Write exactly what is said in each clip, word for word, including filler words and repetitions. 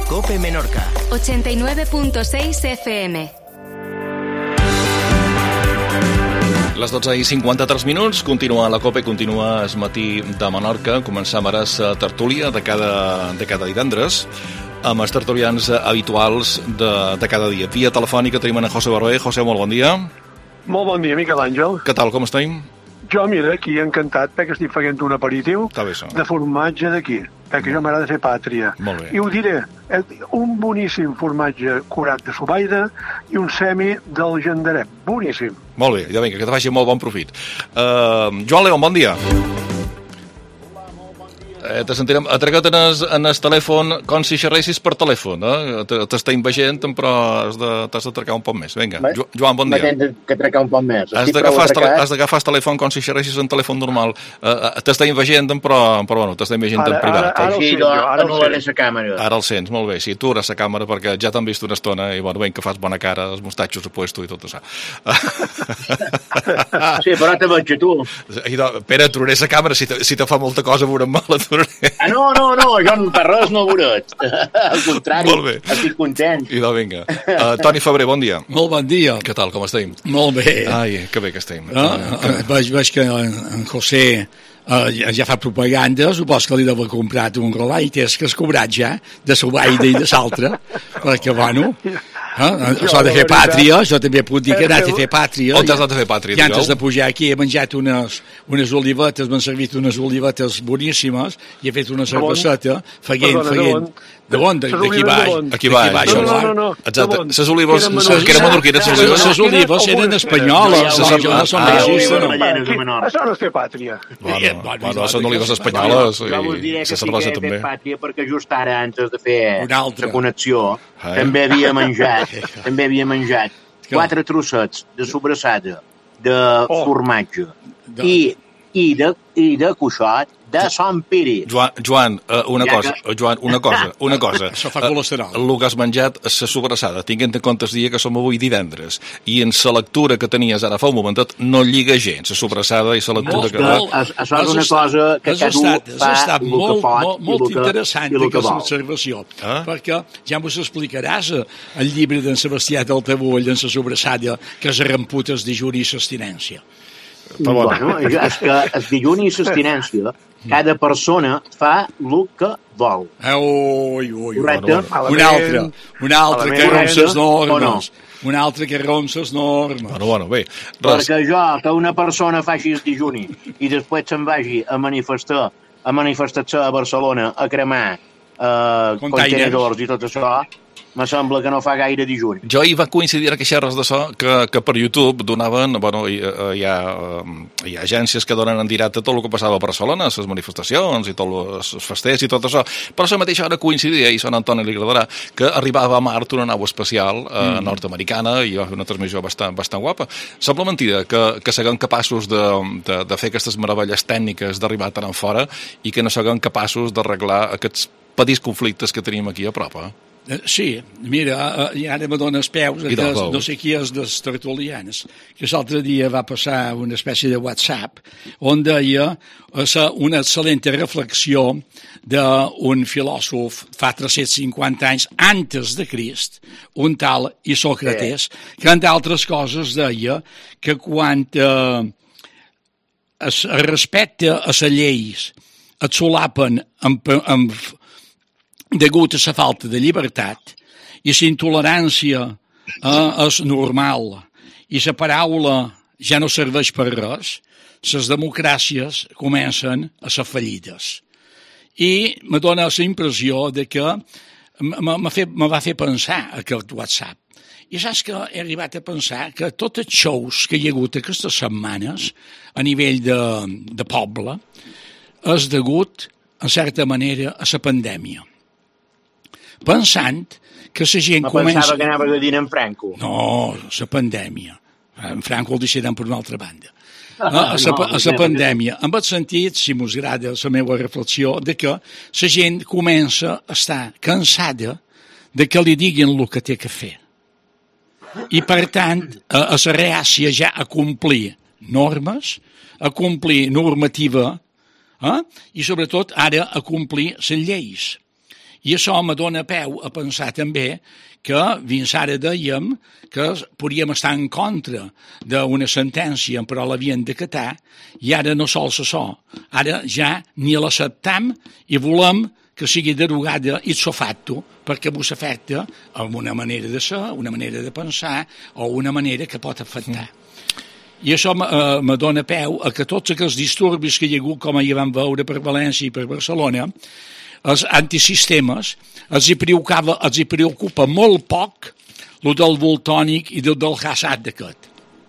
COPE Menorca. ochenta y nueve punto seis F M. Les dotze i cinquanta-tres minuts, continua la COPE, continua el matí de Menorca. Començam ara la tertúlia de cada, de cada divendres amb els tertulians habituals de, de cada dia. Via telefònica tenim en José Barber. José, molt bon dia. Molt bon dia, Miquel Àngel. Què tal, com estem? Jo, mira, aquí encantat perquè estic fent un aperitiu de formatge d'aquí, perquè jo m'agrada fer pàtria. Molt bé. I ho diré, un boníssim formatge curat de Subaida i un semi del Gendarep. Boníssim. Molt bé, ja vinga, que te faci molt bon profit. Uh, Joan León, bon dia. Eh, te sentirem. Ha tregat en el, en el telèfon com si xerressis per telèfon, eh? T'estem veient, però has de, t'has de trecar un poc més. Vinga, jo, Joan, bon dia. M'he que trecar un poc més. Has d'agafar el telèfon com si xerressis en telèfon normal. Uh, t'estem veient, però, però bueno, t'estem veient en privat. Ara, ara, Així, ara, ara anul·laré la càmera. Ara el sents, molt bé. Sí, tu eres la càmera, perquè ja t'han vist una estona i, bueno, ben que fas bona cara, els mostatxos a puesto i tot això. Sí, però te veig a tu. Pere, aturaré la càmera, si te, si te fa molta cosa, veurem mal, aturaré. Ah, no, no, no, jo per res no veuré. Al contrari, estic content. I doncs vinga. Uh, Toni Febrer, bon dia. Molt bon dia. Què tal, com estem? Molt bé. Ai, que bé que estem. Uh, uh, veig, veig que en José uh, ja, ja fa propaganda, supos que li deu haver comprat un Rolaites que has cobrat ja, de Subaida i de l'altre, perquè, bueno... Eh? S'ha de fer pàtria, jo també puc dir que he anat a fer pàtria. On t'has anat a fer pàtria? I antes de pujar aquí he menjat unes, unes olivetes, m'han servit unes olivetes boníssimes i he fet una cerveseta, feient, feient... De on? D'aquí baix. Aquí baix. No, no, no. Exacte. Les olives, que eren menorquines, les olives. Les olives eren espanyoles. No són registres. Això no és fer pàtria. Bueno, són olives espanyoles i la cervesa també. Pàtria perquè just ara, antes de fer la connexió, també havia menjat, també havia menjat quatre trossets de sobrassada, de formatge i i de, i de cuixot de Sant Pere. Joan, Joan, uh, una ja cosa, que... Joan, una cosa, una cosa. Això fa colesterol. Uh, el que has menjat és la sobrassada. Tinguent en compte el dia que som avui divendres. I en la lectura que tenies ara fa un momentet no lliga gens, la sobrassada i la lectura molt, que... Molt, això és una cosa que cada un fa estat el molt, que pot molt, molt i el interessant que, aquesta observació, ah? Perquè ja m'ho explicaràs el llibre d'en Sebastià del Tabull, en la sobrassada, que es remputes de juri i s'abstinència. Però bueno, és que el dilluns i l'abstinència, cada persona fa el que vol. Ui, ui, correcte? Un altre, un altre que romp les normes. Un altre que romp les normes. Bueno, bueno, bé. Perquè jo, que una persona faci el dijuni i després se'n vagi a manifestar, a manifestar-se a Barcelona, a cremar eh, contenedors i tot això, me sembla que no fa gaire dijuni. Jo hi va coincidir que xerres d'això, que, que per YouTube donaven, bueno, hi, hi, ha, hi ha agències que donen en directe tot el que passava a Barcelona, les manifestacions i tots els festers i tot això, però a la mateixa hora coincidia, i a Sant Antoni li agradarà, que arribava a Mart una nau espacial eh, mm. nord-americana i una transmissió bastant, bastant guapa. Sembla mentida que, que siguem capaços de, de, de fer aquestes meravelles tècniques d'arribar tan en fora i que no siguem capaços d'arreglar aquests petits conflictes que tenim aquí a prop, eh? Sí, mira, i ara me dones peus, que no sé qui és dels tertulians, que l'altre dia va passar una espècie de WhatsApp on deia una excel·lent reflexió d'un filòsof fa tres-cents cinquanta anys antes de Crist, un tal Isòcrates, que entre altres coses deia que quan eh, es respecta a les lleis et solapen amb, amb degut a la falta de llibertat i la intolerància eh, és normal i la paraula ja no serveix per res, les democràcies comencen a ser fallides. I me dóna la impressió de que me va fer pensar aquest WhatsApp. I saps que he arribat a pensar que tots els shows que hi ha hagut aquestes setmanes a nivell de, de poble és degut, en certa manera, a la pandèmia. Pensant que la gent no comença... No pensava que anava a dir en Franco. No, la pandèmia. En Franco el deixarem per una altra banda. A la pandèmia, en el sentit, si mos agrada la meva reflexió, de que la gent comença a estar cansada de que li diguin el que té que fer. I, per tant, a, a la reàcia ja a complir normes, a complir normativa, eh? I, sobretot, ara a complir les lleis. I això me dona peu a pensar també que fins ara dèiem que podríem estar en contra d'una sentència però l'havien d'acatar i ara no sols això, ara ja ni l'acceptam i volem que sigui derogada ipso facto perquè vos afecta una manera de ser, una manera de pensar o una manera que pot afectar. I això eh, me dona peu a que tots aquells disturbis que hi ha hagut, com ja vam veure per València i per Barcelona, els antisistemes els hi preocupa, els hi preocupa molt poc el del voltònic i del, del Hassad d'aquest.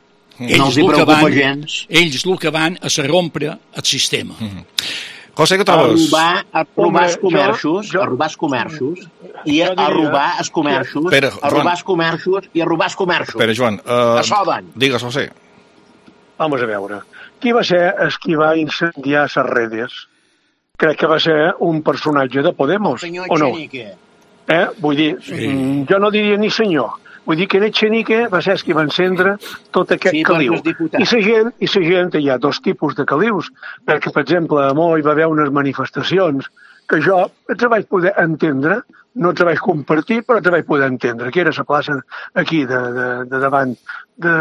No els hi preocupa van, gens. Ells el que van a rompre el sistema. Mm-hmm. José, què trobes? A robar, a robar els comerços, a robar els comerços i a, a robar els comerços, Pere, a robar els comerços i a robar els comerços. Espera, Joan. Uh, Això van. Digues, José. Vamos a veure. Qui va ser el qui va incendiar les redes? Crec que va ser un personatge de Podemos, senyor o no? Echenique. Eh? Vull dir, sí. Jo no diria ni senyor. Vull dir que en Echenique va ser el qui va encendre tot aquest sí, caliu. I la gent, i la gent, hi ha dos tipus de calius, perquè, per exemple, a Mo hi va haver unes manifestacions que jo els vaig poder entendre, no els vaig compartir, però els vaig poder entendre, que era la plaça aquí, de, de, de davant de,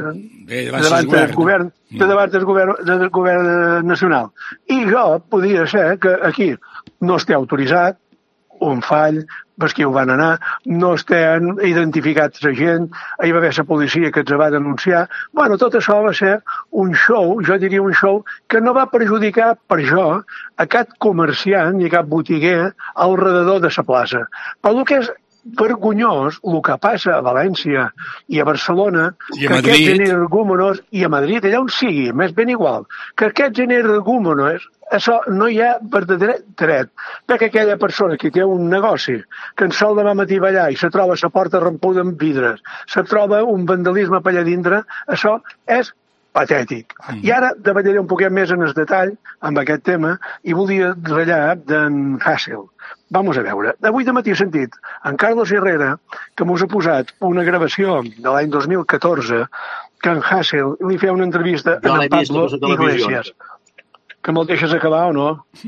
Bé, de davant del govern, de davant del govern, del govern nacional. I jo podia ser que aquí no esté autoritzat, un fall, per qui ho van anar, no estan identificats la gent, hi va haver la policia que els va denunciar. Bueno, tot això va ser un show, jo diria un show, que no va perjudicar per jo a cap comerciant ni cap botiguer al redador de la plaça. Però el que és vergonyós, el que passa a València i a Barcelona, I a Madrid, que aquests energúmenos, i a Madrid, allà on sigui, més ben igual, que aquests energúmenos, això no hi ha verdader dret, perquè aquella persona que té un negoci, que en sol demà matí va allà i se troba la porta rompuda amb vidres, se troba un vandalisme per allà dintre, això és patètic. Mm. I ara davallaré un poquet més en el detall amb aquest tema i volia ratllar d'en Hassel. Vamos a veure. Avui de matí he sentit en Carlos Herrera que mos ha posat una gravació de l'any dos mil catorze que en Hassel li feia una entrevista jo a en Pablo Iglesias. Que me'l deixes acabar o no?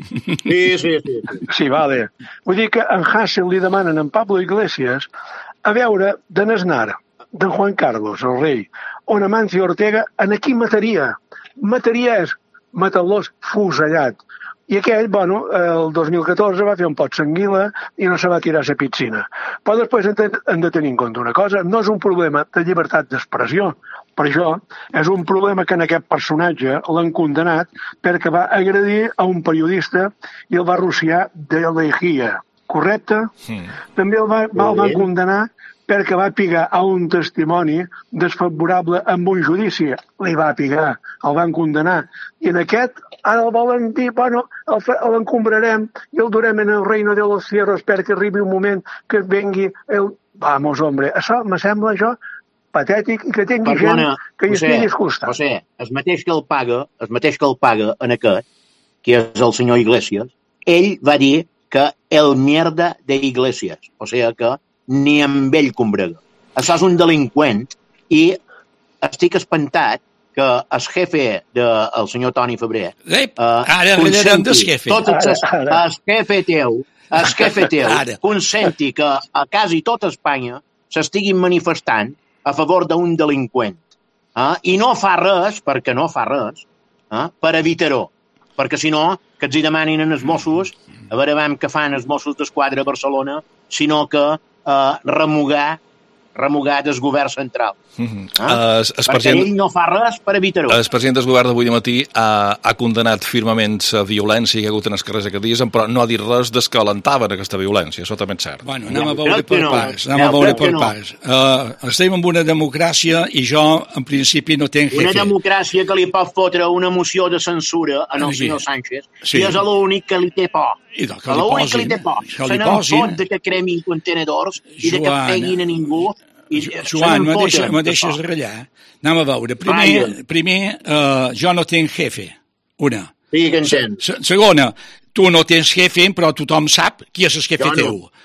Sí, sí, sí. Sí, vale. Vull dir que en Hassel li demanen a en Pablo Iglesias a veure de Aznar, d'en Juan Carlos, el rei, on Amancio Ortega en aquí mataria. Mataria és matar-los fusellat. I aquell, bueno, el dos mil catorze va fer un pot sanguila i no se va tirar a la piscina. Però després hem de tenir en compte una cosa, no és un problema de llibertat d'expressió. Per això és un problema que en aquest personatge l'han condenat perquè va agredir a un periodista i el va rociar de l'herejia. Correcte? Sí. També el, va, el van condenar perquè va pigar a un testimoni desfavorable amb un judici. Li va pigar, el van condenar. I en aquest, ara el volen dir, bueno, l'encombrarem i el durem en el reino de los cielos perquè arribi un moment que vengui el... Vamos, hombre, això me sembla això patètic i que tingui Perdona, gent que hi estigui disgustat. José, el mateix que el paga, el mateix que el paga en aquest, que és el senyor Iglesias, ell va dir que el mierda de Iglesias, o sigui que ni amb ell combrega. Això és un delinqüent i estic espantat que el jefe del senyor Toni Febrer eh, ara arreglarem del jefe. Tot el, el jefe teu, el jefe teu consenti que a quasi tota Espanya s'estiguin manifestant a favor d'un delinqüent. Eh? I no fa res, perquè no fa res, eh? per evitar-ho. Perquè si no, que els hi demanin als Mossos, a veure vam que fan els Mossos d'Esquadra a Barcelona, sinó que eh, remugar, remugar del govern central. Mm-hmm. eh? uh, es, es Perquè ell no fa res per evitar-ho. El president del govern d'avui de matí ha, ha condenat firmament la violència que hi ha hagut en els carrers aquests dies, però no ha dit res des que alentaven aquesta violència, això també és cert. Bueno, anem a veure per parts. Anem a veure per parts. Uh, estem en una democràcia i jo, en principi, no tenc jefe. Una democràcia que li pot fotre una moció de censura en el senyor Sánchez sí. i és l'únic que li té por. I doncs, que l'únic que li té por. Se n'en fot de que cremin contenedors i de que peguin a ningú. I Joan, me, deixa, me deixes ratllar. Anem a veure. Primer, primer uh, jo no tinc jefe. Una. Sí, que entens. Se, segona, tu no tens jefe, però tothom sap qui és el jefe no. teu.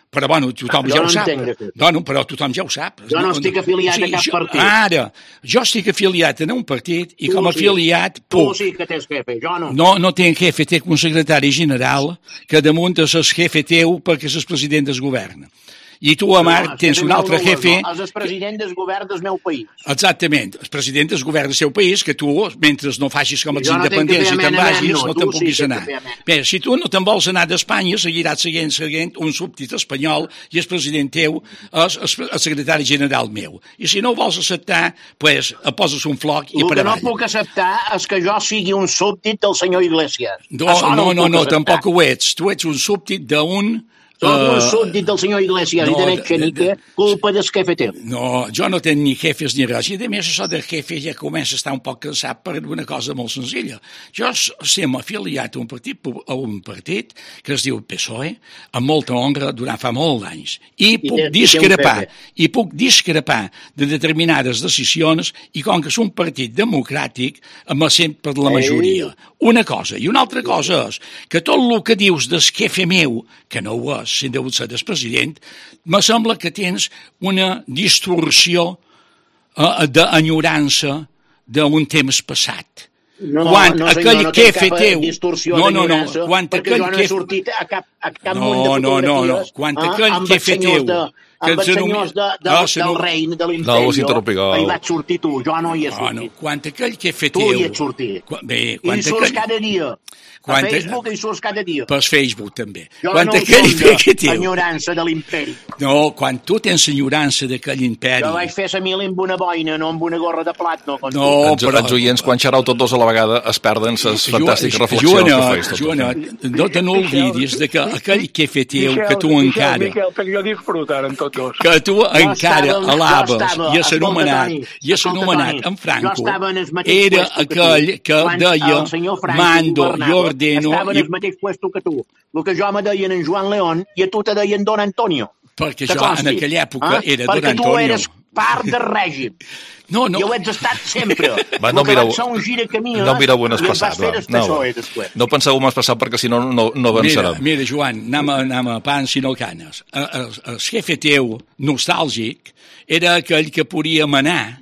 Però, bueno, tothom jo ja no ho sap. Entenc, bueno, però tothom ja ho sap. Jo no, no estic afiliat sí, a cap jo, partit. Ara, jo estic afiliat a un partit i tu com a sí. afiliat Tu puc. sí que tens jefe, jo no. No, no tinc jefe, té un secretari general que damunt és el jefe teu perquè és el president del govern. I tu, Marc, no, tens un altre jefe... No, és el president del govern del meu país. Exactament, el president del govern del seu país, que tu, mentre no facis com els no independents i te'n vagis, no, no te'n puguis sí anar. Bé, si tu no te'n vols anar d'Espanya, seguiràs seguint, seguint un súbdit espanyol i el president teu és el secretari general meu. I si no ho vols acceptar, pues, poses un floc i per avall. El que no puc acceptar és que jo sigui un súbdit del senyor Iglesias. No, no, no, no, tampoc ho ets. Tu ets un súbdit d'un... Soc uh, un súbdit del senyor Iglesias no, i de Netxenique, culpa del jefe teu. No, jo no tenc ni jefes ni res. I a més, això del jefe ja comença a estar un poc cansat per una cosa molt senzilla. Jo estem afiliat a un partit, a un partit que es diu P S O E, amb molta honra durant fa molts anys. I, I puc discrepar, i puc discrepar de determinades decisions i com que és un partit democràtic, em sent per la majoria. Una cosa. I una altra cosa és que tot el que dius del jefe meu, que no ho és, si deu ser del president, me sembla que tens una distorsió uh, d'enyorança d'un temps passat. No, quan no, aquell senyor, no que té cap teu... distorsió no, no, no, quan perquè jo no he sortit a cap, a cap no, munt de fotografies no, no, no. Quan aquell amb que teu... De, amb els senyors de, de, no, del reina, de l'imperi, no, hi vaig sortir tu, jo no hi he sortit. No, no. Quan aquell que teu... Tu hi ets sortit. Quan, bé, I hi surts aquell... cada dia. Quan a Facebook hi surts cada dia. Per Facebook també. Jo quan no aquell som d'enyorança de l'imperi. No, quan tu tens enyorança d'aquell imperi... Jo vaig fer sa mil amb una boina, no amb una gorra de plat, no. No, però... Els oients, quan xerrau tots dos a la vegada, es perden les fantàstiques reflexions Joana, que fes. Joana, no te n'olvidis de que aquell que fe teu, que tu encara... Miquel, perquè jo disfruto ara en tots dos. Que tu encara alabes i és anomenat, i és anomenat en Franco, era aquell que deia mando i ordeno... Estava en el mateix puesto que tu. El que jo me deien en Joan León i a tu te deien Don Antonio. Perquè jo en aquella època era Don Antonio. Perquè tu eres part del règim. No, no. I ho ets estat sempre. Va, no mireu, un gira camí, no mireu on has passat. Va. No, no penseu on has passat perquè si no, no, no avançarem. Mira, mira, Joan, anem a, anem a pans i no canes. El, el, el jefe teu, nostàlgic, era aquell que podia manar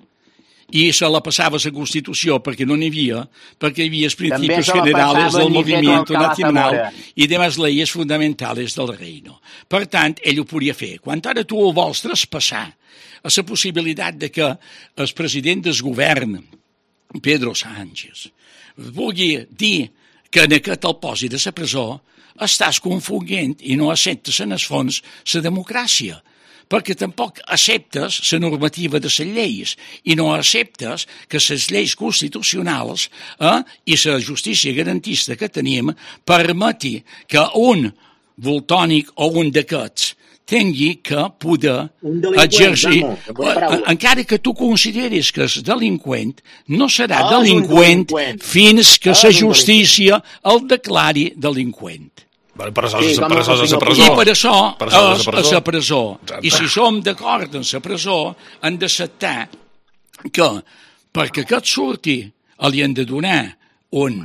i se la passava a la Constitució perquè no n'hi havia, perquè hi havia els principis generals del moviment nacional i de les lleis fonamentales del reino. Per tant, ell ho podia fer. Quan ara tu ho vols traspassar a la possibilitat de que el president del govern, Pedro Sánchez, vulgui dir que en aquest el posi de la presó, estàs confonent i no acceptes en el fons la democràcia, perquè tampoc acceptes la normativa de les lleis i no acceptes que les lleis constitucionals eh, i la justícia garantista que tenim permeti que un voltònic o un d'aquests tingui que poder exercir, encara que tu consideris que és delinqüent, no serà ah, delinqüent, delinqüent fins que la ah, justícia el declari delinqüent. Per això és la presó. I per això és la presó. I si som d'acord en la presó, hem d'acceptar que perquè aquest surti li han de donar un,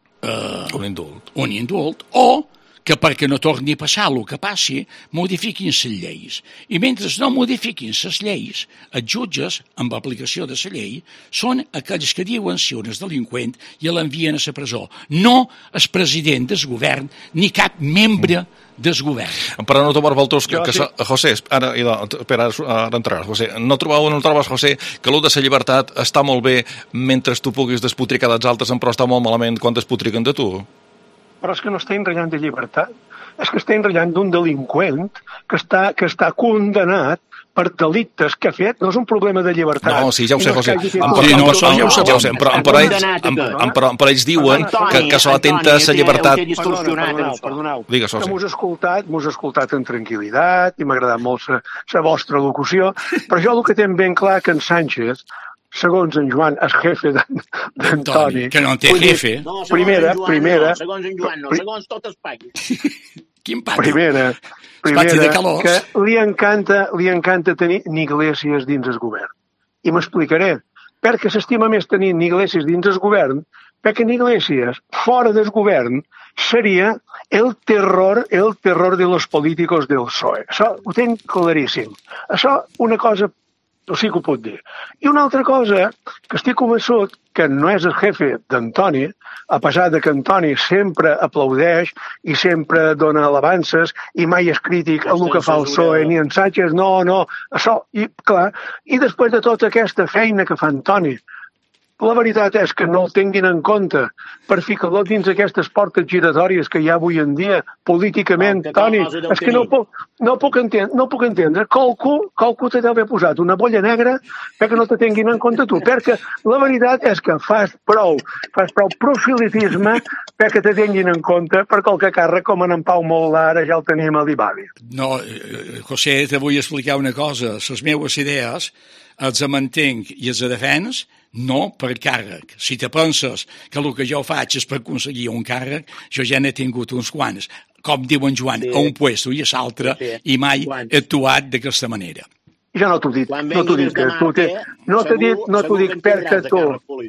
eh, un indult. Un indult o que perquè no torni a passar el que passi, modifiquin les lleis. I mentre no modifiquin les lleis, els jutges, amb aplicació de la llei, són aquells que diuen si un és delinqüent i l'envien a la presó. No el president del govern ni cap membre del govern. Però no trobar vosaltres que, que, que José, ara, espera, ara entraràs, José, no trobeu, no trobes, José, que l'ús de la llibertat està molt bé mentre tu puguis despotricar dels altres, però està molt malament quan despotriquen de tu? Però és que no està enrellant de llibertat, és que està enrellant d'un delinqüent que està, que està condemnat per delictes que ha fet, no és un problema de llibertat. No, sí, ja ho sé, José. Sí, no, això ja ho sabem. Però ells diuen que això atenta a la llibertat. Perdoneu, perdoneu. Digues, José. M'ho escoltat, m'ho escoltat amb tranquil·litat i m'ha agradat molt la vostra locució, però jo el que tinc ben clar que en Sánchez, segons en Joan, és jefe d'Antoni. Que no té jefe. No, primera, Joan, primera... No, segons en Joan, no, segons tot Espanya. Quin pati? Primera, primera que li encanta, li encanta tenir Iglesias dins el govern. I m'explicaré. Perquè s'estima més tenir Iglesias dins el govern perquè en Iglesias, fora del govern, seria el terror, el terror de los políticos del P S O E. Això ho tinc claríssim. Això, una cosa, o sí que ho puc dir. I una altra cosa, que estic convençut que no és el jefe d'Antoni, a pesar de que Antoni sempre aplaudeix i sempre dona alabances i mai és crític a el que fa el P S O E, ni en Sánchez, no, no, això, i clar, i després de tota aquesta feina que fa Antoni, la veritat és que no el tinguin en compte per ficar-lo dins aquestes portes giratòries que hi ha avui en dia, políticament, no, Toni, és que no puc, no puc entendre, no puc entendre. Qualcú, qualcú t'ha d'haver posat una bolla negra perquè no te tinguin en compte tu, perquè la veritat és que fas prou, fas prou proselitisme perquè te tinguin en compte per qualque càrrec com en Pau Moldà, ara ja el tenim a l'Ibali. No, José, te vull explicar una cosa. Les meves idees els mantenc i els defens no per càrrec. Si te penses que el que jo faig és per aconseguir un càrrec, jo ja n'he tingut uns quants, com diu en Joan, sí. a un puesto i a l'altre, sí. i mai Quants? he actuat d'aquesta manera. Jo no t'ho dic, no t'ho dic, tu te, no t'ho dic, no t'ho dic perquè tu,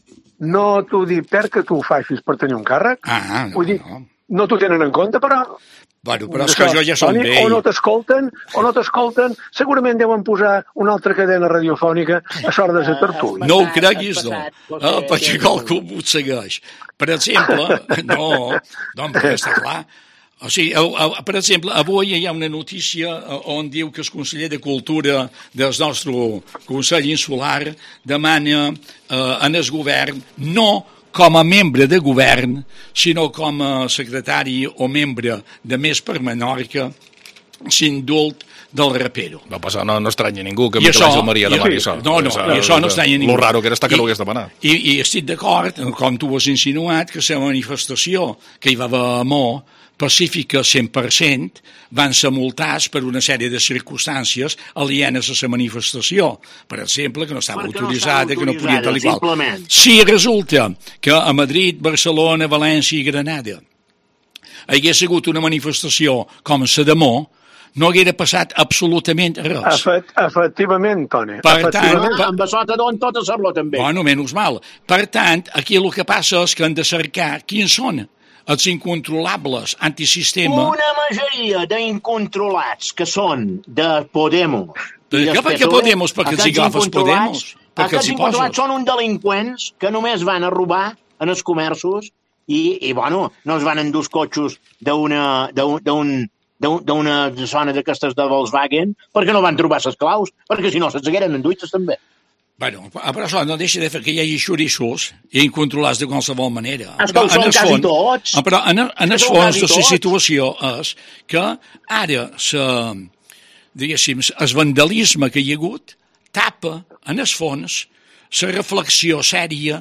no t'ho dic perquè tu ho facis per tenir un càrrec. Ah, no, Vull dir, no. no t'ho tenen en compte, però... Bueno, però és que jo ja som vell. O no t'escolten, o no t'escolten, segurament deuen posar una altra cadena radiofònica a sordes de tertúlia. No ho creguis, no, ah, perquè qualcú m'ho segueix. Per exemple, no, no, perquè està clar. O sigui, per exemple, avui hi ha una notícia on diu que el conseller de Cultura del nostre Consell Insular demana eh, en el govern no com a membre de govern, sinó com a secretari o membre de Més per Menorca, s'indult del rapero. Va passar, no, no estranya ningú que Miquel Àngel Maria demani això. No, no, i això no estranya ningú. Lo raro que era estar que no ho hagués demanat. I, i estic d'acord, com tu has insinuat, que la manifestació que hi va haver a Mo, pacífica cent per cent, van ser multats per una sèrie de circumstàncies alienes a la manifestació. Per exemple, que no estava autoritzada, que no podia tal i qual. Si resulta que a Madrid, Barcelona, València i Granada hi hagués hagut una manifestació com la de Mo, no haguera passat absolutament res. Efect, efectivament, Toni. Per efectivament. tant... Amb això te donen tot a ser-lo, també. Bueno, menys mal. Per tant, aquí el que passa és que han de cercar quins són els incontrolables antisistema... Una majoria d'incontrolats que són de Podemos... De què per què Podemos? Perquè els agafes Podemos? Aquests incontrolats són uns delinqüents que només van a robar en els comerços i, i bueno, no es van endur els cotxos d'una... d'un d'una zona d'aquestes de Volkswagen perquè no van trobar les claus, perquè si no se'ls hagueren enduites també. Bueno, però això no deixa de fer que hi hagi xorissos i incontrolats de qualsevol manera. És que ho són quasi tots. Però en, en el fons de la situació és que ara se, diguéssim, el vandalisme que hi ha hagut tapa, en el fons, la reflexió sèria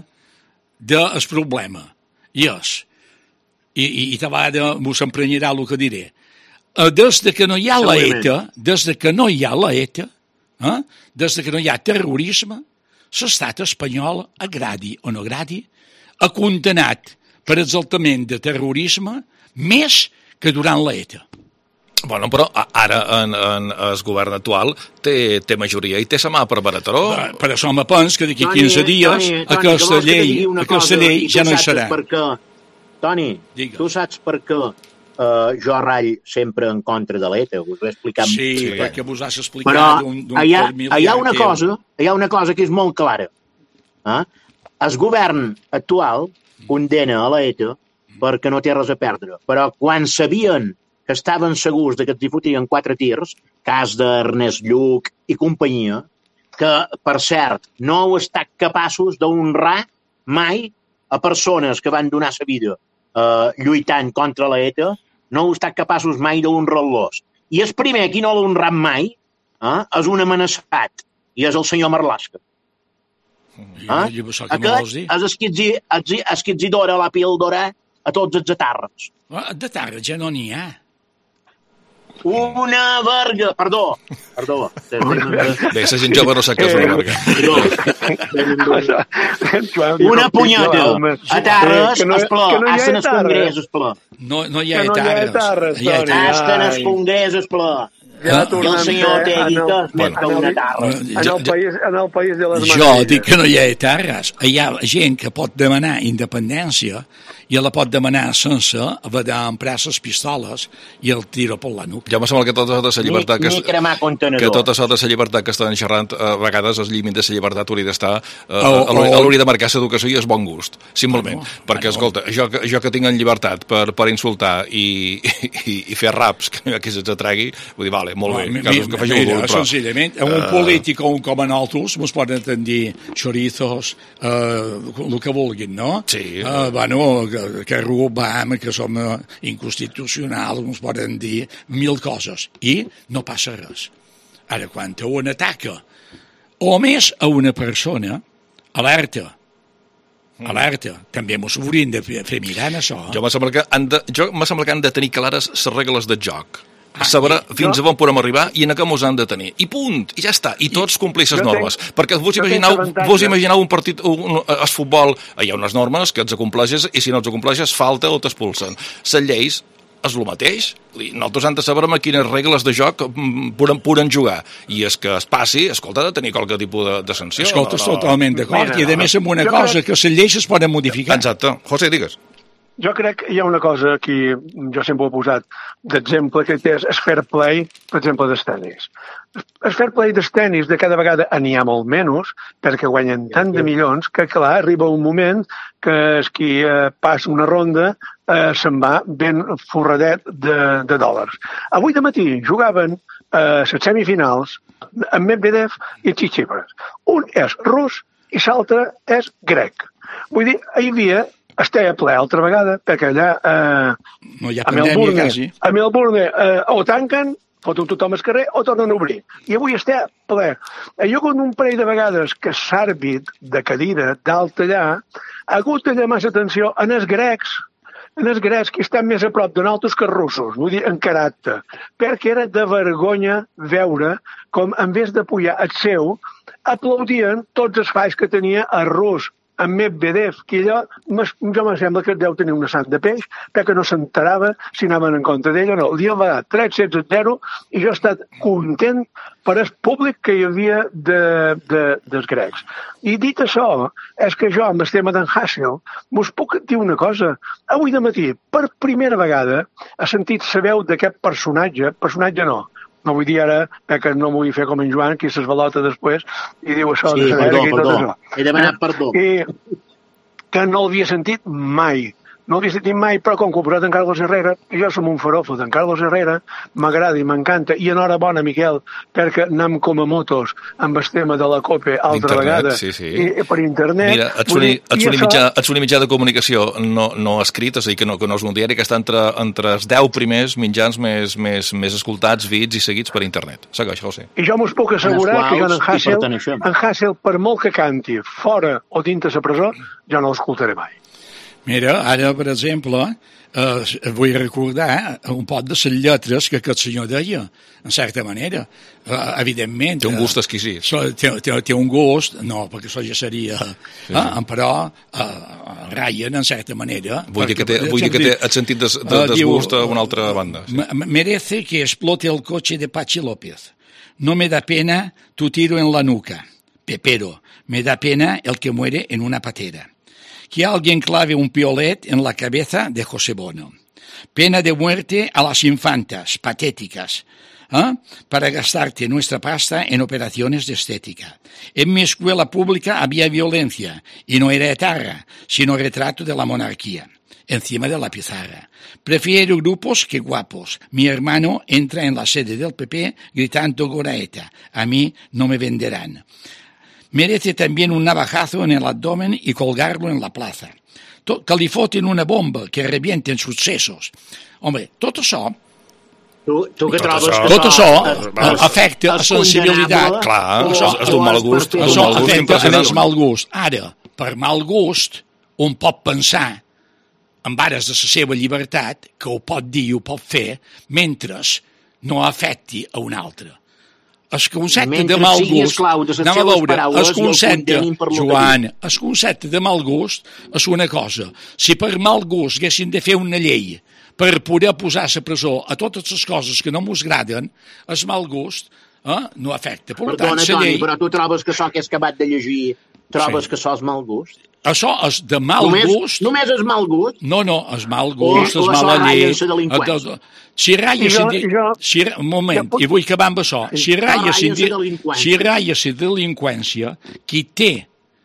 del problema. I és, i, i, i de vegades m'ho s'emprenyarà el que diré, des de que no hi ha la E T A, des de que no hi ha la E T A, eh? des de que no hi ha terrorisme, l'estat espanyol, agradi o no agradi, ha condenat per exaltament de terrorisme més que durant la E T A. Bueno, però ara en, en el govern actual té, té majoria i té sa mà per barataró. Per això me pens que d'aquí quinze dies Toni, Toni, aquesta llei, aquesta llei ja no hi serà. Perquè, Toni, Digue. tu saps per què Uh, jo rall sempre en contra de l'E T A, us ho he explicat. Sí, sí, perquè vos has explicat però d'un d'un hi ha, hi ha una cosa, hi ha una cosa que és molt clara. Eh? El govern actual condena a l'E T A perquè no té res a perdre, però quan sabien que estaven segurs de que els hi fotien quatre tirs, cas d'Ernest Lluch i companyia, que, per cert, no heu estat capaços d'honrar mai a persones que van donar la vida Uh, lluitant contra l'E T A, no heu estat capaços mai d'honrar-los. I el primer qui no l'ha honrat mai uh, és un amenaçat, i és el senyor Marlaska. Uh? Aquest és el que els dora la píldora a tots els etarres. De tarres ja no n'hi ha. Una verga! Perdó, perdó. Bé, la gent jove no sap què és una verga. Una punyada. A Tarres, esplà. Hacen els congrés, esplà. No hi ha Tarres. Hacen els congrés, esplà. ja tornem el senyor Otegui que es met per una tarra. En el país de les meravelles. Jo dic que no hi ha eterres. Hi ha gent que pot demanar independència i la pot demanar sense haver d'emprar les pistoles i el tiro per la nuca. Ja me sembla que tota la llibertat que, ni cremar contenedors. Que tota la llibertat que estan xerrant a vegades el límit de la llibertat hauria d'estar hauria de marcar l'educació i el bon gust, simplement. Perquè, escolta, jo, jo que tinc en llibertat per, per insultar i, i, i fer raps que, que se'ns atregui, vull dir, vale, molt bé, casos que faci algú, però... Senzillament, un uh... polític o un com a nosaltres mos poden dir chorizos, uh, el que vulguin, no? Sí. Uh, bueno, que, que robam, que som inconstitucionals, ens poden dir mil coses i no passa res. Ara, quan un ataca o més a una persona, alerta, alerta, també mos hauríem de fer mirar en això. Jo m'ha semblat que han de, jo m'ha semblat que han de tenir clares les regles de joc. A saber fins a on podem arribar i en què mos han de tenir. I punt, i ja està. I tots complir les normes. Perquè vos imagineu, vos imagineu un partit, un, el futbol, hi ha unes normes que els acompleixes i si no els acompleixes falta o t'expulsen. Les lleis és el mateix. Nosaltres hem de saber amb quines regles de joc poden, poden jugar. I és que es passi, escolta, ha de tenir qualque tipus de, de sanció. Escolta, no, no, totalment d'acord. I a més amb una cosa, crec... que les lleis es poden modificar. Exacte. José, digues. Jo crec que hi ha una cosa que jo sempre he posat d'exemple, que és el fair play, per exemple, dels tenis. El fair play dels tenis de cada vegada n'hi ha molt menys, perquè guanyen tant de milions que, clar, arriba un moment que el qui eh, passa una ronda eh, se'n va ben forradet de, de dòlars. Avui de matí jugaven a les semifinals amb Medvedev i Tsitsipas. Un és rus i l'altre és grec. Vull dir, hi havia estava ple altra vegada, perquè allà eh, no hi ha a Melbourne, a Melbourne eh, o tanquen, foten tothom al carrer, o tornen a obrir. I avui està ple. Hi ha hagut un parell de vegades que l'àrbit de cadira dalt allà ha hagut de llamar l'atenció en els grecs, en els grecs que estan més a prop de nosaltres que els russos, vull dir, en caràcter, perquè era de vergonya veure com, en vez de pujar el seu, aplaudien tots els falls que tenia el rus, amb Medvedev, que allò, jo me sembla que deu tenir una sang de peix, perquè no s'enterava si anaven en contra d'ell o no. El dia va dar tres sets a zero i jo he estat content per el públic que hi havia de, de, dels grecs. I dit això, és que jo, amb el tema d'en Hassel, us puc dir una cosa. Avui de matí, per primera vegada, he sentit la veu d'aquest personatge, personatge no, no vull dir ara, perquè no m'ho vull fer com en Joan, que s'esvalota després i diu això sí, de saber perdó, i tot perdó. això. He demanat perdó. I que no l'havia sentit mai. No l'havia sentit mai, però com que ho posat en Carlos Herrera, i jo som un farofo d'en Carlos Herrera, m'agrada i m'encanta, i enhorabona, Miquel, perquè anem com a motos amb el tema de la COPE altra internet, vegada, sí, sí. I, per internet. Mira, ets un, ets un, això... mitjà, ets un mitjà de comunicació no, no escrit, és a dir, que no, que no és un diari, que està entre, entre els deu primers mitjans més, més, més escoltats, vits i seguits per internet. Segueix, José. I jo m'us puc assegurar que jo en Hassel, en Hassel, per molt que canti fora o dins de la presó, jo no l'escoltaré mai. Mira, ara, per exemple, eh, vull recordar un pot de les lletres que aquest senyor deia, en certa manera. Eh, evidentment... Té un gust exquisit. Eh, té, té, té un gust, no, perquè això ja seria... Sí, sí. Eh, però eh, Ryan, en certa manera... Vull dir que té, vull dir que té el sentit des, de, desgust a una altra banda. Sí. Merece que explote el coche de Pachi López. No me da pena tu tiro en la nuca. Pepero, me da pena el que muere en una patera. Que alguien clave un piolet en la cabeza de José Bono. Pena de muerte a las infantas, patéticas, ¿eh? Para gastarte nuestra pasta en operaciones de estética. En mi escuela pública había violencia, y no era etarra, sino retrato de la monarquía, encima de la pizarra. Prefiero grupos que guapos. Mi hermano entra en la sede del P P gritando Goraeta. A mí no me venderán. Merece también un navajazo en el abdomen y colgarlo en la plaza. Que li foten una bomba, que revienten sus sesos. Home, tot això... Tu, tu que trobes que tot això afecta la sensibilitat. Clar, és d'un mal gust. Això afecta el mal gust. Ara, per mal gust, un pot pensar en ares de la seva llibertat, que ho pot dir i ho pot fer, mentre no afecti a un altre. El concepte de mal gust, anem a veure, el concepte, Joan, el concepte de mal gust és una cosa. Si per mal gust haguessin de fer una llei per poder posar a la presó a totes les coses que no mos agraden, el mal gust eh, no afecta. Per Perdona, tant, Toni, llei... però tu trobes que això que has acabat de llegir, trobes sí. que això és mal gust? Això és de mal només, gust... Només és mal gust? No, no, és mal gust, és mala llei... Si raia... Si, un moment, i vull acabar amb això. Si raia la delinqüència, qui té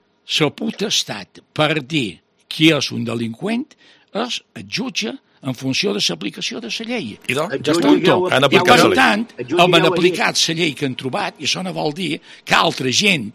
la potestat per dir qui és un delinqüent és el jutge en funció de l'aplicació de la llei. I doncs, ja està. Han aplicat per tant, han aplicat la llei que han trobat, i això no vol dir que altra gent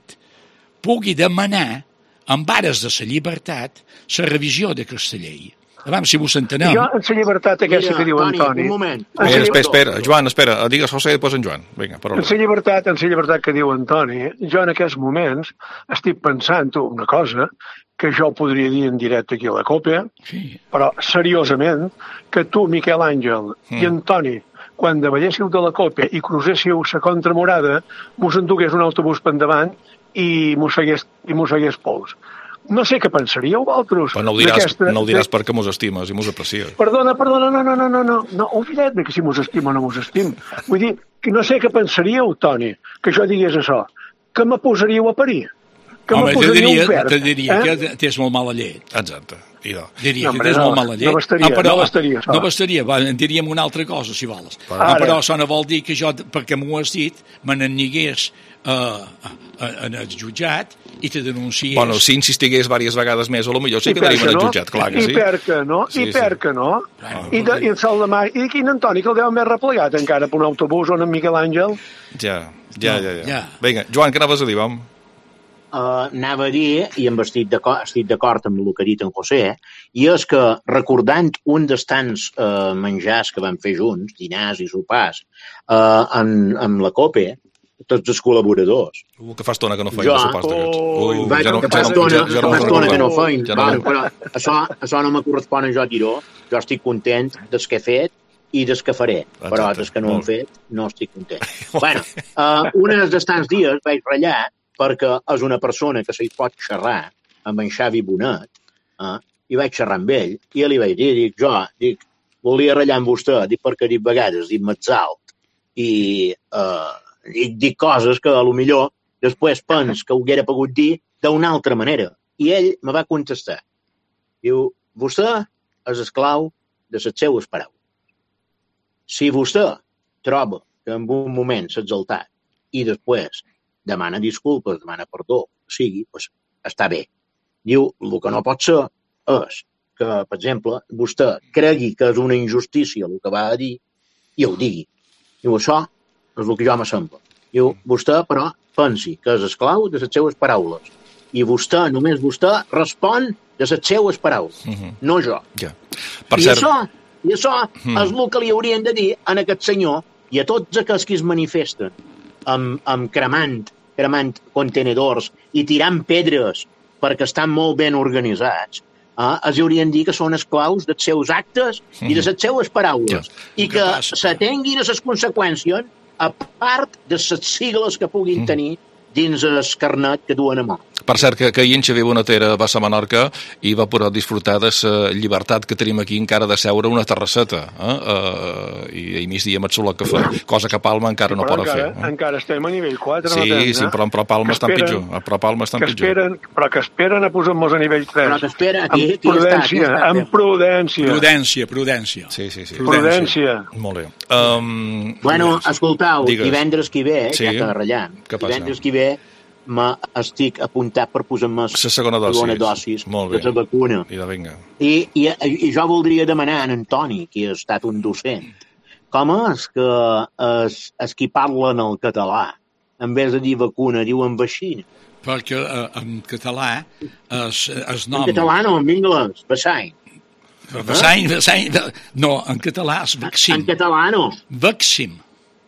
pugui demanar amb ares de la llibertat la revisió d'aquesta llei. A veure si vos entenem. Jo, en la llibertat aquesta que diu en Toni... Un moment. Espera, espera, espera. Joan, espera. Digues José i després en Joan. Vinga, en la llibertat, en la llibertat que diu en Toni, jo en aquests moments estic pensant una cosa que jo podria dir en directe aquí a la Copa, sí. Però seriosament, que tu, Miquel Àngel, mm. i en Toni, quan davalléssiu de la Copa i crucéssiu la contramorada, mos endugués un autobús per endavant i mos fegués, i mos fegués pols. No sé què pensaríeu, vosaltres. Però no ho diràs, no ho diràs perquè mos estimes i mos aprecies. Perdona, perdona, no, no, no, no, no, no, oblida't que si mos estima o no mos estim. Vull dir, que no sé què pensaríeu, Toni, que jo digués això, que me posaríeu a parir, que home, me posaríeu diria, un verd. Te diria eh? que tens molt mala llet. Exacte. Idò. Diria no, que tens no, molt mala llet. No bastaria, ah, però, no bastaria. No bastaria, va, en diríem una altra cosa, si vols. Ah, però això no vol dir que jo, perquè m'ho has dit, me n'ennegués uh, en el jutjat i te denunciés... Bueno, si insistigués diverses vegades més, o potser sí que quedaríem en el jutjat, clar que sí. I per què no? I per què no? I el sol de mar... I quin Antoni, que el deuen més replegat encara per un autobús on en Miquel Àngel? Ja, ja, ja. ja. Vinga, Joan, què anaves a dir, vam? Uh, anava a dir, i em estic d'acord amb el que ha dit en José, i és que recordant un dels tants uh, menjars que vam fer junts, dinars i sopars, uh, en, amb la Copa, tots els col·laboradors. Uh, que fa estona que no feien els sopars d'aquests. Ui, va, ja no, que fa estona, ja, ja no, que, no que no feien. Ja no. Bueno, però això, això no me correspon a jo dir-ho. Jo estic content des que he fet i des que faré. Exacte. Però des que no hem fet, no estic content. bueno, uh, un dels tants dies vaig ratllar perquè és una persona que se hi pot xerrar amb en Xavi Bonet, eh? I vaig xerrar amb ell, i li vaig dir, dic, jo, dic, volia ratllar amb vostè, dic, perquè dic vegades, dic, m'exalt, i eh, dic, dic coses que a lo millor després pens que ho haguera pogut dir d'una altra manera. I ell me va contestar. Diu, vostè és esclau de les seues paraules. Si vostè troba que en un moment s'ha exaltat i després demana disculpes, demana perdó, sigui, doncs està bé. Diu, el que no pot ser és que, per exemple, vostè cregui que és una injustícia el que va a dir i ho digui. Diu, això és el que jo me sembla. Diu, vostè, però, pensi que és esclau de les seues paraules. I vostè, només vostè, respon de les seues paraules, uh -huh. no jo. Yeah. Per I, cert... això, I això uh -huh. és el que li haurien de dir a aquest senyor i a tots aquells que es manifesten amb, amb cremant, cremant contenedors i tirant pedres perquè estan molt ben organitzats, eh, els haurien de dir que són esclaus dels seus actes mm. i de les seues paraules. Ja. I que s'atenguin a les conseqüències a part de les sigles que puguin mm. tenir dins el carnet que duen a mà. Per cert, que, que ahir en Xavier Bonatera va a Menorca i va poder disfrutar de la llibertat que tenim aquí encara de seure una terrasseta, eh? Uh, i a migdia amb el solet que fa, cosa que Palma encara no pot encara, fer. Eh? Encara estem a nivell quatre. Sí, no tens, sí, però, però Palma està pitjor. Però Palma està pitjor. Esperen, però que esperen a posar-nos a nivell tres. Però que espera, aquí, amb prudència, està, amb prudència. Prudència, prudència. Sí, sí, sí. Prudència. Molt bé. Um, bueno, escoltau, digues. Divendres que ve, sí. ja que ratllant, divendres que ve estic apuntat per posar-me la segona dosis, segona dosis de la vacuna. I, de vinga. I, i, I jo voldria demanar a en Toni, que ha estat un docent, com és que es, es qui parla en el català, en vez de dir vacuna, diuen vaccina? Perquè uh, en català es, es nom... En català no, en anglès, vaccine. Vaccine, vaccine, no, en català és vaccim. En català no. Vaccim.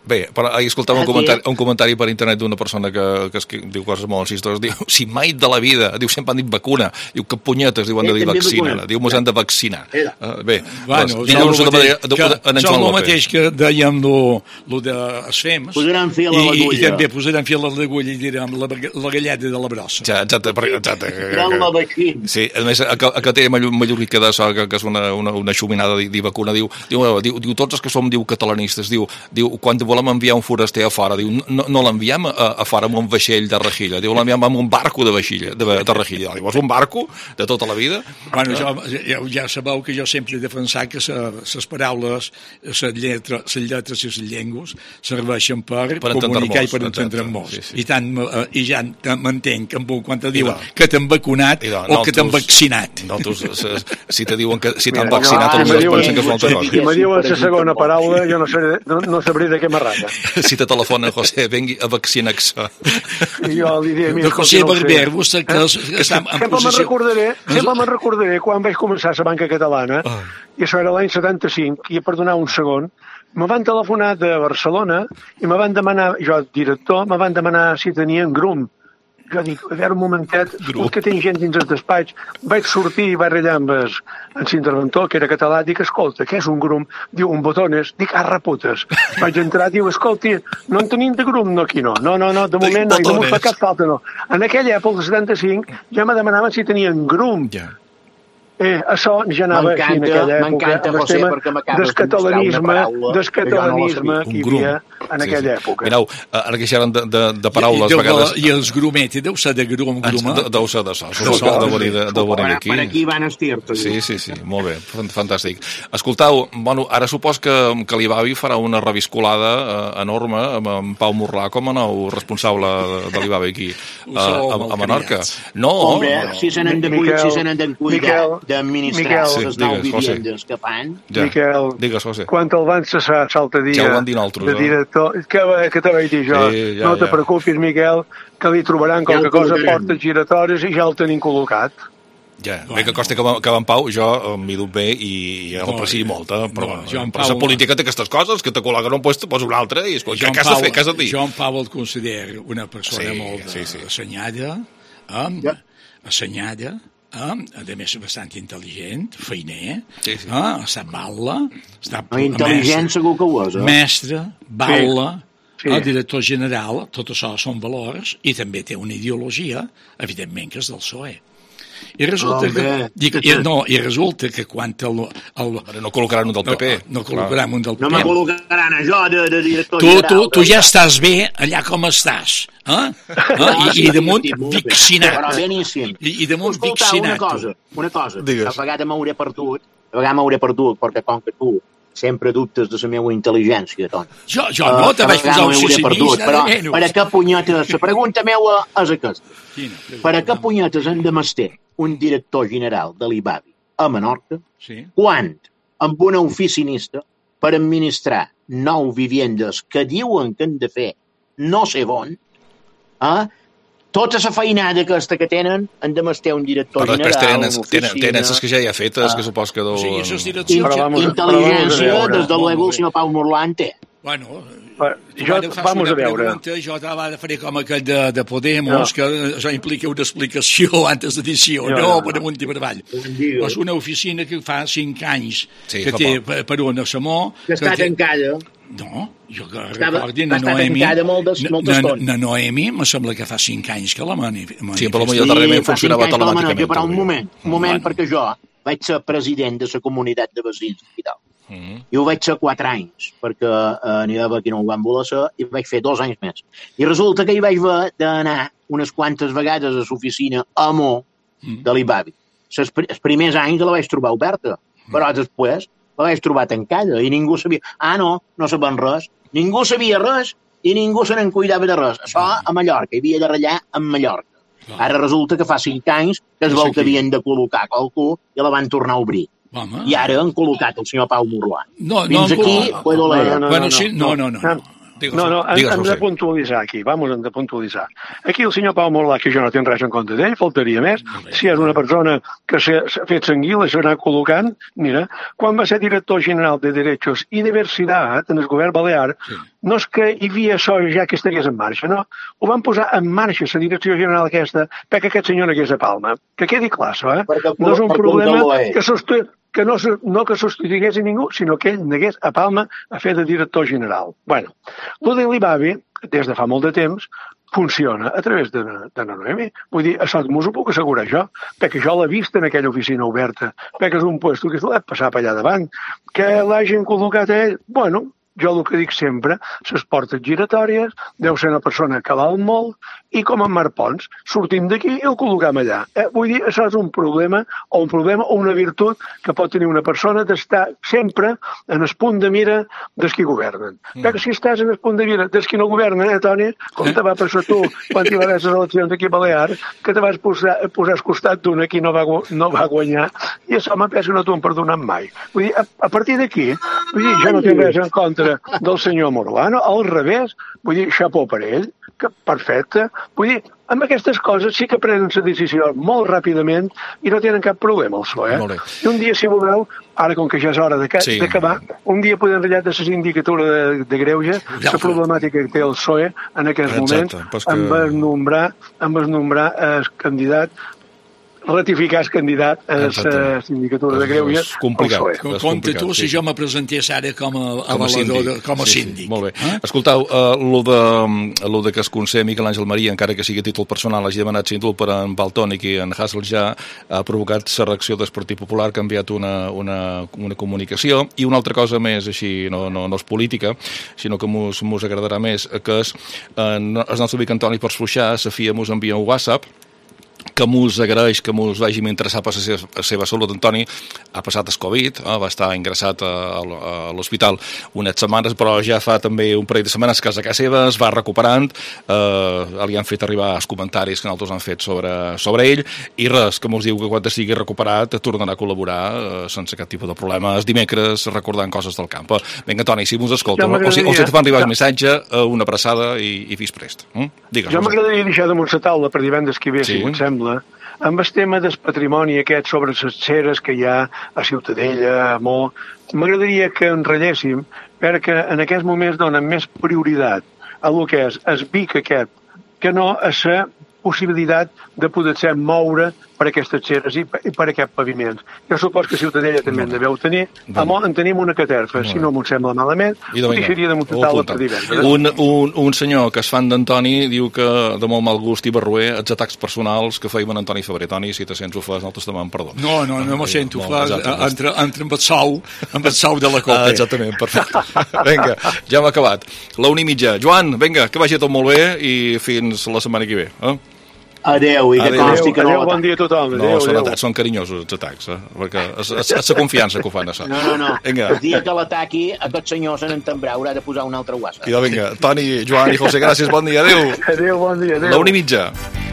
Bé, però ahir escoltava un comentari, un comentari per internet d'una persona que, que, es, que diu coses molt insistoses, diu, si mai de la vida, diu, sempre han dit vacuna, diu, que punyetes, diu, han de dir vaccina, diu, mos han de vaccinar. Uh, bé, bueno, doncs, el mateix, mateix que dèiem lo de es fems, posaran fil a l'agulla. I també posaran fil a l'agulla i direm la, la galleta de la brossa. Ja, exacte, exacte. Sí, a més, a, a que té Mallorquí de so, que, que és una, una, una xuminada de vacuna, diu, diu, diu, diu, tots els que som, diu, catalanistes, diu, diu, quan volem enviar un foraster a fora, diu, no, no l'enviem a, a fora amb un vaixell de rejilla, diu, l'enviem amb un barco de vaixella, de, de rejilla. Diu, és un barco de tota la vida? Bueno, jo, ja, ja sabeu que jo sempre he defensat que les paraules, les lletres, les lletres i les llengües serveixen per, per comunicar i per entendre'n molts. Sí, sí. I, tant, I ja m'entenc quan te diuen no. que t'han vacunat no, o que t'han vaccinat. No, tu, si te diuen que si t'han vaccinat, potser pensen que és una altra cosa. Si me diuen la segona paraula, jo no sabré, no, no sabré de què m'arrata. Si te telefona José, vengui a vaccinar-se. Jo li diré... De José Barber, vostè que està en posició... Sempre me'n recordaré quan vaig començar a la banca catalana, i això era l'any setanta-cinc, i per donar un segon, me van telefonar de Barcelona i me van demanar, jo, director, me van demanar si tenien grum. Jo dic, a veure un momentet, escolta que tinc gent dins el despatx. Vaig sortir i vaig rellar amb l'interventor, que era català, dic, escolta, què és un grum? Diu, un botones. Dic, arra putes. Vaig entrar, diu, escolti, no en tenim de grum, no, aquí no. No, no, no, de moment no, i no m'ho fa cap falta, no. En aquella època, el setanta-cinc, ja me demanaven si tenien grum. Ja. Eh, això ja anava aquí en aquella època, amb el tema descatalanisme, descatalanisme que hi havia en aquella època. Mireu, ara que xerren de, de, de paraules, I, vegades... I els grumets, deu ser de grum, gruma? Deu ser de so, deu venir d'aquí. Per aquí van estir-te. Sí, sí, sí, molt bé, fantàstic. Escoltau, bueno, ara supos que, que l'Ibavi farà una reviscolada eh, enorme amb en Pau Morlà com a nou responsable de l'Ibavi aquí, eh, a, a Menorca. No, Hombre, si se n'han de cuidar d'administrar les nou vivendes que fan. Ja. Miquel, digues, José. Quan el van cessar l'altre dia ja ho van dir nosaltres, de director, eh? que, que te vaig dir jo, sí, ja, no te ja. preocupis, Miquel, que li trobaran ja qualque cosa, portes giratòries i ja el tenim col·locat. Ja, bueno. Bé que costa que, que en Pau, jo m'hi duc bé i, i el aprecio molt, eh? però, no, però Pau, la política té aquestes coses, que te col·loquen un lloc, te posa un altre i escolta, què has de fer, què has de dir? Jo en Pau el considero una persona sí, molt sí, sí. assenyada, eh? ja. assenyada, Eh? a més bastant intel·ligent, feiner, sí, sí. Eh? està balla, està intel·ligent segur que ho és, eh? mestre, balla, sí. el director general, tot això són valors, i també té una ideologia, evidentment que és del P S O E. I resulta, oh, que, dic, i, no, i resulta que quan el, el, no col·locaran un del P P. No, no col·locaran un del P P. No me col·locaran a jo de, de director tu, general. Tu, tu ja estàs bé allà com estàs. Eh? eh? I, I damunt vaccinat. Però beníssim. I, i damunt vaccinat. Una cosa, una cosa. Digues. A vegades m'hauré perdut, a vegades m'hauré perdut, perquè com que tu sempre dubtes de la meva intel·ligència, Toni. Jo, jo no, te vaig posar un sissimista de menys. Per a què punyetes, la pregunta meva és aquesta. Per a què punyetes hem de mester un director general de l'Ibavi a Menorca, sí. quan amb una oficinista per administrar nou vivendes que diuen que han de fer no sé on, eh? tota la feinada aquesta que tenen han de mester un director però general, tenen, una oficina... Tenen, tenen les que ja hi ha fetes, ah. que supos que... Deu... Sí, això és direcció. Intel·ligència, des de l'Ego, el senyor Pau Morlà en té. Bueno, jo, vamos a veure. Pregunta, jo t'ava de fer com aquell de, de Podemos, no. que això implica una explicació antes de dir sí o no, no, no per amunt i per avall. És una oficina que fa cinc anys sí, que té per, per una Samó... Que està té... tancada. No, jo que recordi, na Noemi... Na Noemi, me sembla que fa cinc anys que la manifesta. Sí, però potser darrerament funcionava telemàticament. Però un moment, un moment, perquè jo vaig ser president de la comunitat de veïns i tal. Mm. I ho vaig ser quatre anys, perquè eh, n'hi havia qui no ho van voler ser, i vaig fer dos anys més. I resulta que hi vaig haver d'anar unes quantes vegades a l'oficina a Mo mm. de l'Ibavi. Els primers anys la vaig trobar oberta, mm. però després la vaig trobar tancada i ningú sabia... Ah, no, no sabien res. Ningú sabia res i ningú se n'en cuidava de res. Això a Mallorca, hi havia de ratllar a Mallorca. Ara resulta que fa cinc anys que es veu que havien de col·locar qualcú i la van tornar a obrir. Home. I ara han col·locat el senyor Pau Morlà. No, Fins no, aquí no, puedo leer. No, no, no, no, sí, no, no, no, no. No, no, hem, hem de puntualitzar aquí, vamos, hem de puntualitzar. Aquí el senyor Pau Morlà, que jo no tinc res en compte d'ell, faltaria més. Si és una persona que s'ha fet sanguila, s'ha anat col·locant, mira, quan va ser director general de Derechos i Diversidad en el govern balear, sí. No és que hi havia això ja que estaries en marxa, no? Ho van posar en marxa, la direcció general aquesta, perquè aquest senyor n'hagués a Palma. Que quedi clar, això, eh? Perquè, no és un problema que sosté... que no, no que substituigués a ningú, sinó que ell negués a Palma a fer de director general. Bueno, lo de l'Ibavi, des de fa molt de temps, funciona a través de, de la Noemi. Vull dir, això m'ho puc assegurar jo, perquè jo l'he vist en aquella oficina oberta, perquè és un puesto que l'he passat per allà davant, que l'hagin col·locat a ell, bueno, jo el que dic sempre, les portes giratòries, deu ser una persona que val molt, i com en Marc Pons, sortim d'aquí i el col·locam allà. Eh? Vull dir, això és un problema, o un problema o una virtut que pot tenir una persona d'estar sempre en el punt de mira dels qui governen. Mm. Perquè si estàs en el punt de mira dels qui no governen, eh, Toni, com te va passar tu quan hi va haver les eleccions aquí a Balears, que te vas posar, posar al costat d'un qui no va, no va guanyar, i això m'ha penso no t'ho han perdonat mai. Vull dir, a, a partir d'aquí, vull dir, jo no tinc res en contra del senyor Morlano, al revés, vull dir, xapó per ell, que perfecte. Vull dir, amb aquestes coses sí que prenen la decisió molt ràpidament i no tenen cap problema el P S O E. Eh? I un dia, si voleu, ara com que ja és hora d'acabar, sí. Un dia podem ratllar de la sindicatura de, de Greuges, ja, la problemàtica que té el P S O E en aquests moments, que... amb el nombrar, amb el nombrar el candidat ratificar el candidat a la sindicatura de Greuges. És complicat. Compte tu si jo me presentés ara com a avalador, com a síndic. Molt bé. Escoltau, lo de que es conseller Miquel Àngel Maria, encara que sigui a títol personal, hagi demanat síndol per en Valtònic i en Hassel ja ha provocat la reacció del Partit Popular, que ha enviat una, una, una comunicació. I una altra cosa més, així, no, no, no és política, sinó que mos, mos agradarà més, que és el nostre amic Antoni Persfluixà, la FIA mos envia un WhatsApp que mos agraeix que mos vàgim interessar per la seva, la seva salut. Antoni ha passat el Covid, eh, va estar ingressat a, a l'hospital unes setmanes, però ja fa també un parell de setmanes que és a casa seva, es va recuperant, eh, li han fet arribar els comentaris que nosaltres han fet sobre, sobre ell, i res, que mos diu que quan estigui recuperat tornarà a col·laborar eh, sense cap tipus de problemes dimecres, recordant coses del camp. Vinga, Toni, si mos escolta, o si, o si et fan arribar el missatge, una abraçada i, i fes prest. Mm? Digues, jo m'agradaria deixar damunt la taula per divendres que ve, sí. Si em sembla, amb el tema del patrimoni aquest sobre les ceres que hi ha a Ciutadella, a Mo, m'agradaria que en relléssim perquè en aquests moments donen més prioritat a el que és el Vic aquest, que no a la possibilitat de poder-se moure per aquestes ceres i per, i per aquest paviment. Jo supos que Ciutadella també en deveu tenir. A Mo en tenim una caterfa, si no m'ho sembla malament, ho deixaria de muntar la per divendres. Un, un, un senyor que és fan d'Antoni diu que de molt mal gust i barruer els atacs personals que feim en Antoni Febrer. Toni, si te sents ofès, nosaltres demanem perdó. No, no, no m'ho sento ofès. Entra, entra amb el sou, amb el sou de la copa. Ah, exactament, perfecte. Vinga, ja hem acabat. La una i mitja. Joan, vinga, que vagi tot molt bé i fins la setmana que ve. Eh? Adéu, i que consti que no... Adéu, bon dia a tothom. No, adéu, són, adéu. Són carinyosos els atacs, eh? Perquè és, és, és la confiança que ho fan, això. No, no, no. Vinga. El dia que l'ataqui, aquest senyor se n'entendrà, haurà de posar un altre WhatsApp. I vinga, Toni, Joan i José, gràcies, bon dia, adéu. Adéu, bon dia, adéu. La una i mitja.